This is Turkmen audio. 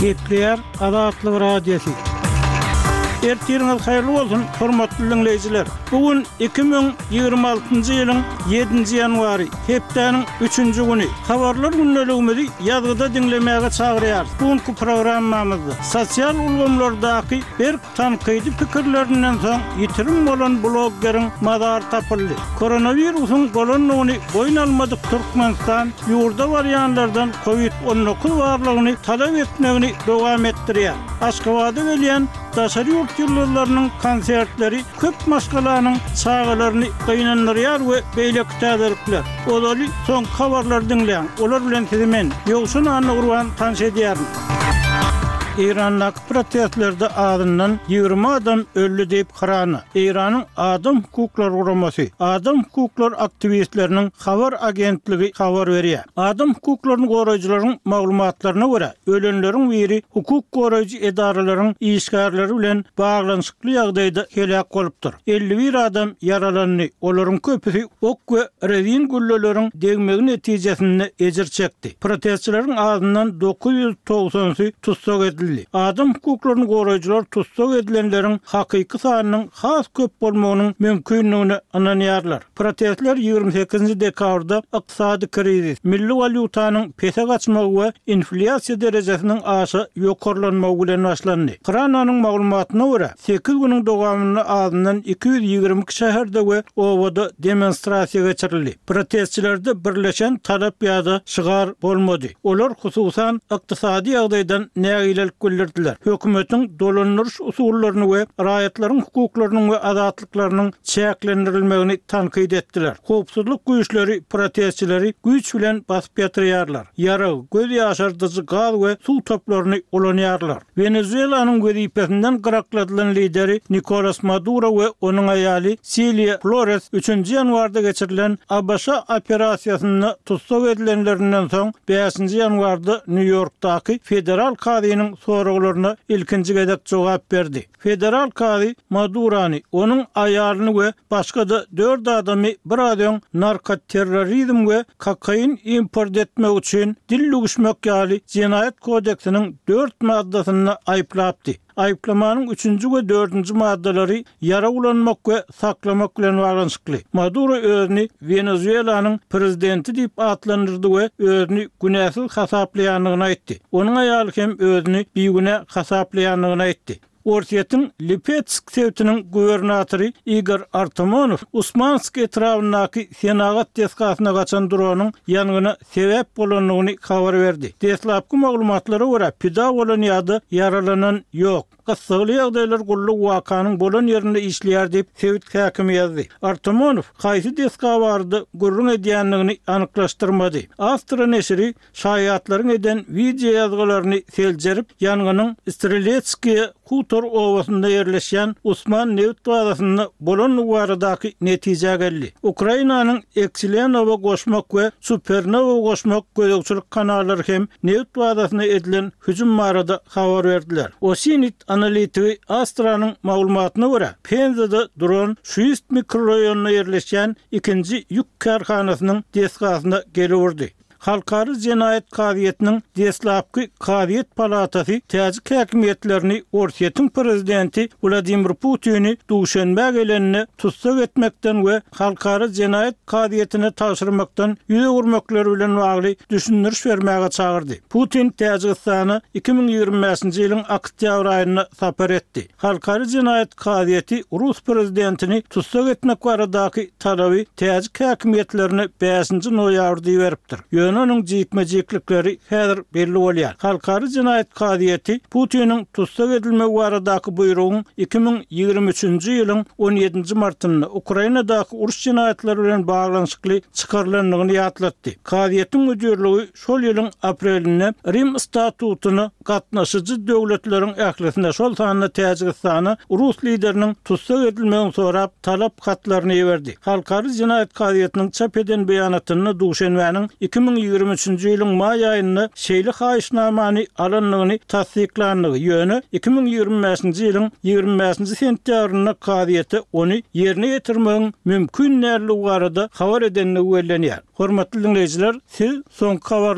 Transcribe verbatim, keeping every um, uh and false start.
Gepleyer Adatlı Radyosu. Ertiriniz hayırlı olsun, hormatly dinleyijiler. Bugün iki bin ýygrima altyncy ýylyň ýedinji ýanwary, hepdeniň üçünji güni. Habarlar günneligimizi ýazgyda dinlemäge çagyrýar. Bugünkü programmamyzda sosial ulgamlardaky bir tankydy pikirlerinden soň ýitirim bolan bloggeriň madar tapyldy. Koronawirusyň golanyny boyun almadyk Türkmenistan ýurda barýanlardan covid on dokuz barlygyny talap etmegini dowam etdirýär. Aşgabatda welýän daşary ýurt ýyllarynyň konsertleri köp maşgalanyň çağalaryny gynandyrýar we beýle täzelikler. Olaly soň habarlar dinleýän. Olar bilen sizimen ýogşun anyk urwan tanış edýärim. İran'daki protestlerde adından ýygrima adam öldü deyip karany. İran'ın Adam Hukuklar Guramasy, Adam Hukuklar aktivistlerinin habar agentligi habar berýär. Adam hukuklaryny goraýjylaryň maglumatlaryna görä, ölenleriň biri hukuk goraýjy edaralaryň işgärleri bilen baglanyşykly ýagdaýda helak bolupdyr. elli bir adam yaralandy. Olaryň köpüsi ok we rezin gülleleriň degmegi netijesinde ejir çekdi. Protestçileriň adından dokuz ýüz togsansy tutsak edildi. Adam hukuklaryny goraýjylar tutsak edilenleriň hakyky sanynyň has köp bolmagynyň mümkinligini ananýarlar. Protestler ýygrima sekizinji dekabrda ykdysady krizis, milli valyutanyň pese gaçmagy we inflasiýa derejesiniň aşy ýokarlanmagy bilen başlandy. Krananyň maglumatyna görä, sekiz güniň dowamyny azyndan iki ýüz ýygrima şäherde we owada demonstrasiýa geçirildi. Protestçilerde birleşen talap ýa-da şygar bolmady. Olar hususan ykdysady ýagdaýdan nägilelik bildirdiler. Hökümetiň dolandyryş usullaryny we raýatlaryň hukuklarynyň we azatlyklarynyň çäklendirilmegini tankyd etdiler. Howpsuzlyk güýçleri protestçileri güýç bilen basyp ýatyrýarlar. Ýara, göz ýaşardyjy gaz we suw toplaryny ulanýarlar. Venezuelanyň gözipesinden garakladylan lideri Nicolas Maduro we onuň aýaly Silvia Flores üçünji ýanwarda geçirilen Abaşa operasiýasyny tutsak edilenlerinden soň beşinji ýanwarda New Yorkdaky federal kadynyň soraglaryna ilkinji gedek jogap berdi. Federal kady Madurany, onuň aýalyny we başga da dört adamy bir adam narkoterrorizm we kokain import etmek üçin dil uguşmak ýaly Jinayet kodeksiniň dört maddasyny aýplapdy. Aýplamanyň üçünji we dördünji maddalary yara ulanmak we saklamak bilen baglanyşykly. Maduro özüni Venezuelanyň prezidenti diýip atlandyrdy we özüni günäsiz hasaplaýanlygyny aýtdy. Onuň aýaly hem özüni biýgüne hasaplaýanlygyny aýtdy. Orsiýetiň Lipetsk sewtiniň gubernatory Igor Artamonov Usmansk etrawynaky senagat deskasyna gaçan dronyň ýanyna sebäp bolanlygyny habar berdi. Deslapky maglumatlara görä pida bolan ýa-da yaralanan ýok. Gysgaly ýagdaýlar gully wakanyň bolan ýerinde işleýär diýip sewt häkimi ýazdy. Artamonov haýsy deska bardy gurrun edýänligini anyklaşdyrmady. Astra neşri şaýatlaryň eden video ýazgalaryny seljerip ýanynyň Streletskiy Hutor owasynda ýerleşýän Usman neft badasyny bolan uwaradaky netije geldi. Ukrainanyň Eksilenowa goşmak we Supernowa goşmak gözegçilik kanallary hem neft badasyna edilen hüjüm barada habar berdiler. Osinit analitigi Astranyň maglumatyna görä, Penzada dron Şuist mikroraýonyna ýerleşýän ikinji ýük karhanasynyň deskasyna gelýärdi. Halkary Jinayet Kadiýetiniň deslapky Kadiýet palatasy täze häkimetlerini Orsiýetiň prezidenti Vladimir Putin'i duşanma gelenini tutsak etmekden we Halkary Jinayet Kadiýetine taşyrmakdan ýüze gurmaklar bilen bagly düşündiriş bermäge çagyrdy. Putin Täjikistany iki bin ýygrima beşinji ýylyň oktýabr aýyna sapar etdi. Halkary Jinayet Kadiýeti Rus prezidentini tutsak etmek baradaky talaby täze häkimetlerini beşinji noýabrda beripdir. Ýöneňiň jikmejiklikleri häzir belli bolýar. Halkary Jinayet Kadiýeti Putiniň tutsak edilmegi baradaky buýrugyny iki bin ýygrima üçünji ýylyň on ýedinji martynda Ukrainadaky uruş jinayetleri bilen baglanyşykly çykarlanlygyny ýatlatdy. Kadiýetiň müdirligi şol ýylyň aprelinde Rim statutyny gatnaşyjy döwletleriň ählisine şol sanyna Täjikistany Rus lideriniň tutsak edilmegini sorap talap hatlaryny berdi. Halkary Jinayet Kadiýetiniň çap eden beýanatyny duşanmanyň iki bin ýygrima üçünji ýylyň may aýynda şeýle haýyşnamany alanlygyny tasdiklandygy ýöne iki bin ýygrima beşinji ýylyň ýygrima beşinji sentýabrynda Kadiýete ony ýerine ýetirmegiň mümkin näerligi barada habar edenligi bellenýär. Hormatly dinleýijiler, siz soňky habar